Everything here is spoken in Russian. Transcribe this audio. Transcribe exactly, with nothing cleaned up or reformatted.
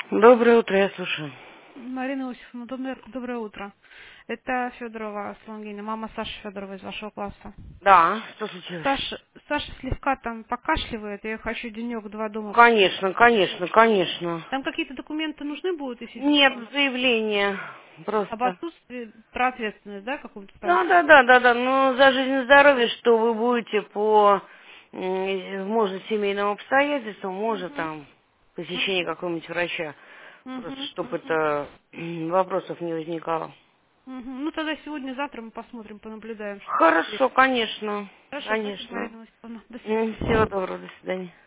Доброе утро, я слушаю. Марина Иосифовна, доброе, доброе утро. Это Федорова Слонгина, мама Саши Федоровой из вашего класса. Да, что случилось? Саша, Саша слегка там покашливает, я хочу денек-два дома посидеть. Конечно, конечно, конечно. Там какие-то документы нужны будут, если Нет заявления. об Просто. отсутствии про ответственность, да, какую-то Да, ставить? да, да, да, да. Но за жизнь и здоровье, что вы будете по, м, может, семейным обстоятельствам, может, Угу, там, посещение какого-нибудь врача. Просто, угу, чтобы это м, вопросов не возникало. угу. Ну тогда сегодня-завтра мы посмотрим, понаблюдаем, что там есть. Хорошо, конечно, Хорошо, спасибо, конечно. Марина Иосифовна. До М, Всего свидания. доброго, до свидания.